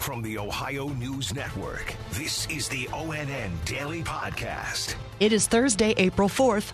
From the Ohio News Network, this is the ONN Daily Podcast. It is Thursday, April 4th,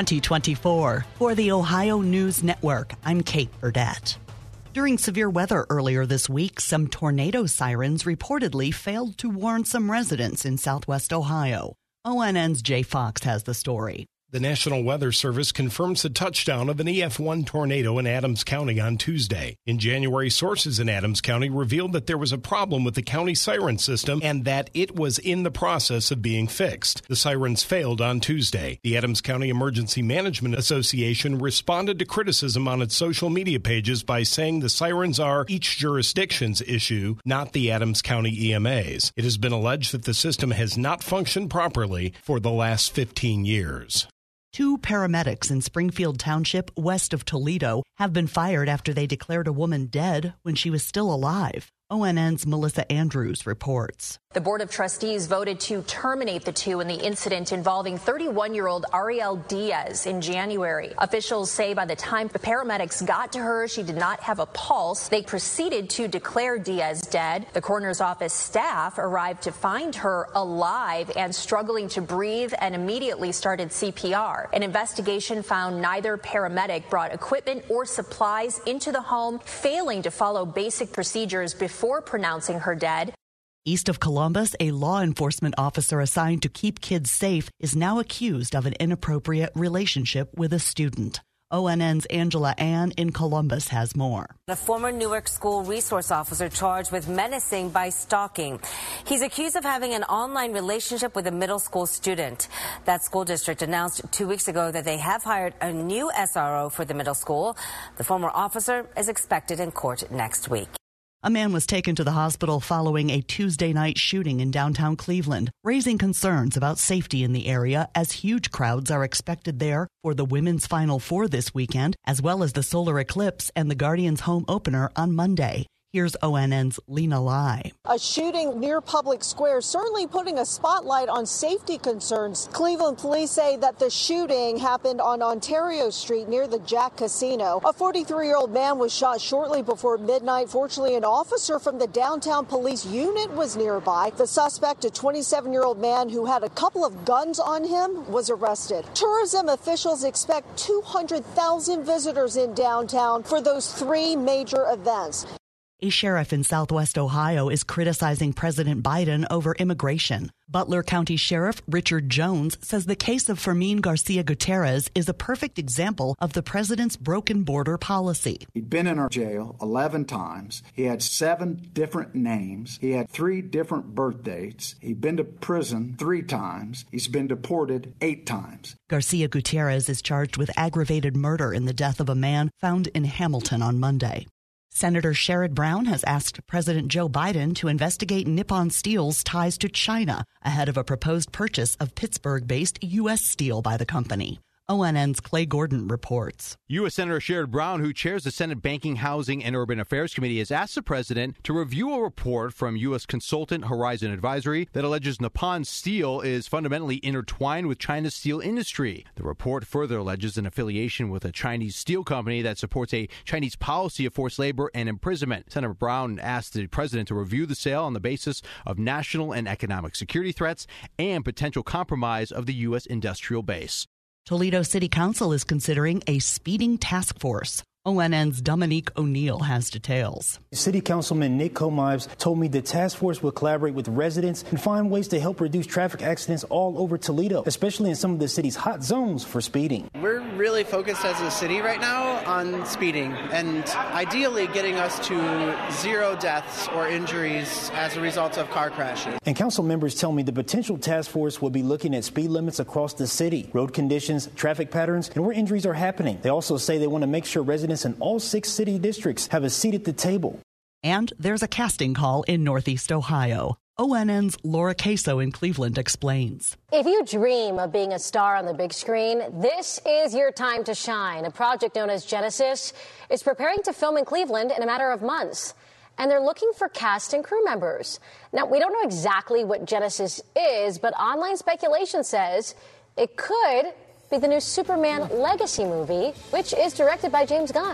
2024. For the Ohio News Network, I'm Kate Burdett. During severe weather earlier this week, some tornado sirens reportedly failed to warn some residents in southwest Ohio. ONN's Jay Fox has the story. The National Weather Service confirms the touchdown of an EF1 tornado in Adams County on Tuesday. In January, sources in Adams County revealed that there was a problem with the county siren system and that it was in the process of being fixed. The sirens failed on Tuesday. The Adams County Emergency Management Association responded to criticism on its social media pages by saying the sirens are each jurisdiction's issue, not the Adams County EMA's. It has been alleged that the system has not functioned properly for the last 15 years. 2 paramedics in Springfield Township, west of Toledo, have been fired after they declared a woman dead when she was still alive. ONN's Melissa Andrews reports. The Board of Trustees voted to terminate the 2 in the incident involving 31-year-old Ariel Diaz in January. Officials say by the time the paramedics got to her, she did not have a pulse. They proceeded to declare Diaz dead. The coroner's office staff arrived to find her alive and struggling to breathe and immediately started CPR. An investigation found neither paramedic brought equipment or supplies into the home, failing to follow basic procedures before pronouncing her dead. East of Columbus, a law enforcement officer assigned to keep kids safe is now accused of an inappropriate relationship with a student. ONN's Angela Ann in Columbus has more. The former Newark school resource officer charged with menacing by stalking. He's accused of having an online relationship with a middle school student. That school district announced 2 weeks ago that they have hired a new SRO for the middle school. The former officer is expected in court next week. A man was taken to the hospital following a Tuesday night shooting in downtown Cleveland, raising concerns about safety in the area as huge crowds are expected there for the Women's Final Four this weekend, as well as the solar eclipse and the Guardians' home opener on Monday. Here's ONN's Lena Lai. A shooting near Public Square certainly putting a spotlight on safety concerns. Cleveland police say that the shooting happened on Ontario Street near the Jack Casino. A 43-year-old man was shot shortly before midnight. Fortunately, an officer from the downtown police unit was nearby. The suspect, a 27-year-old man who had a couple of guns on him, was arrested. Tourism officials expect 200,000 visitors in downtown for those 3 major events. A sheriff in southwest Ohio is criticizing President Biden over immigration. Butler County Sheriff Richard Jones says the case of Fermin Garcia Gutierrez is a perfect example of the president's broken border policy. He'd been in our jail 11 times. He had 7 different names. He had 3 different birth dates. He'd been to prison 3 times. He's been deported 8 times. Garcia Gutierrez is charged with aggravated murder in the death of a man found in Hamilton on Monday. Senator Sherrod Brown has asked President Joe Biden to investigate Nippon Steel's ties to China ahead of a proposed purchase of Pittsburgh-based U.S. Steel by the company. ONN's Clay Gordon reports. U.S. Senator Sherrod Brown, who chairs the Senate Banking, Housing, and Urban Affairs Committee, has asked the president to review a report from U.S. consultant Horizon Advisory that alleges Nippon Steel is fundamentally intertwined with China's steel industry. The report further alleges an affiliation with a Chinese steel company that supports a Chinese policy of forced labor and imprisonment. Senator Brown asked the president to review the sale on the basis of national and economic security threats and potential compromise of the U.S. industrial base. Toledo City Council is considering a speeding task force. ONN's Dominique O'Neill has details. City Councilman Nick Comives told me the task force will collaborate with residents and find ways to help reduce traffic accidents all over Toledo, especially in some of the city's hot zones for speeding. We're really focused as a city right now on speeding and ideally getting us to 0 deaths or injuries as a result of car crashes. And council members tell me the potential task force will be looking at speed limits across the city, road conditions, traffic patterns, and where injuries are happening. They also say they want to make sure residents in all 6 city districts have a seat at the table. And there's a casting call in Northeast Ohio. ONN's Laura Queso in Cleveland explains. If you dream of being a star on the big screen, this is your time to shine. A project known as Genesis is preparing to film in Cleveland in a matter of months. And they're looking for cast and crew members. Now, we don't know exactly what Genesis is, but online speculation says it could be the new Superman Legacy movie, which is directed by James Gunn.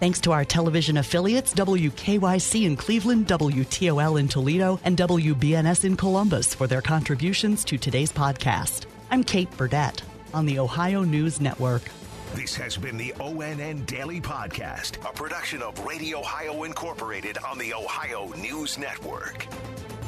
Thanks to our television affiliates, WKYC in Cleveland, WTOL in Toledo, and WBNS in Columbus for their contributions to today's podcast. I'm Kate Burdett on the Ohio News Network. This has been the ONN Daily Podcast, a production of Radio Ohio Incorporated on the Ohio News Network.